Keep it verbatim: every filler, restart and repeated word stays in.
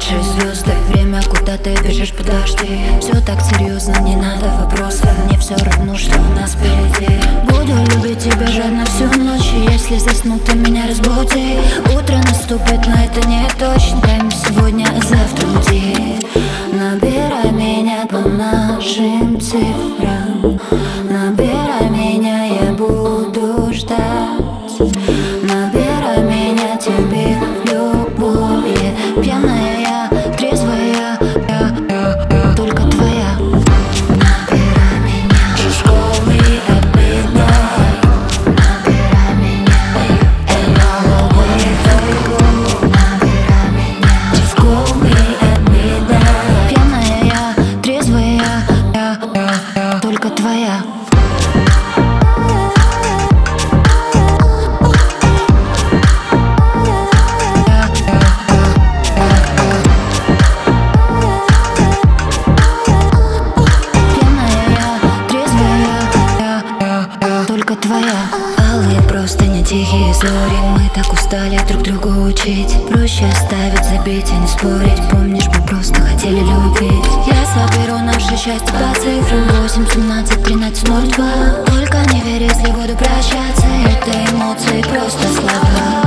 падшие звезды. Время, куда ты бежишь, подожди. Все так серьезно, не надо вопросов. Мне все равно, что у нас впереди. Буду любить тебя жадно всю ночь. И если засну, ты меня разбуди. Утро наступит, но это не точно. Прямо сегодня, а завтра уйди. Набирай меня по нашим цифрам. Набирай меня, я буду ждать. Набирай меня тебе в любовь. Пьяная я, трезвая я, я, я только твоя. Набирай меня, just call me at midnight. Набирай меня, and I will wait for you. Набирай меня, just call me at midnight. Пьяная я, трезвая я, я, я только твоя. Только твоя. Алые просто не тихие зори. Мы так устали друг друга учить. Проще оставить, забить и не спорить. Помнишь, мы просто хотели любить. Я соберу наше счастье по цифрам восемь, семнадцать, тринадцать, ноль два. Только не верь, если буду прощаться. Это эмоции просто слова.